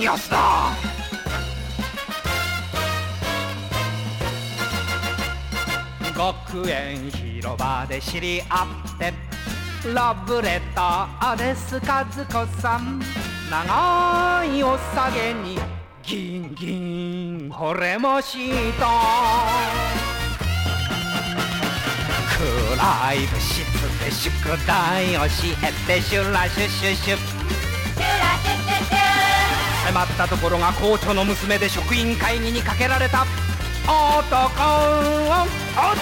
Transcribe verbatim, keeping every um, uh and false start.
何やつだ。学園広場で知り合ってラブレターです和子さん。長いお下げにギンギン惚れました。暗い部室で宿題教えてシュラシュシュシュ迫ったところが校長の娘で職員会議にかけられた男。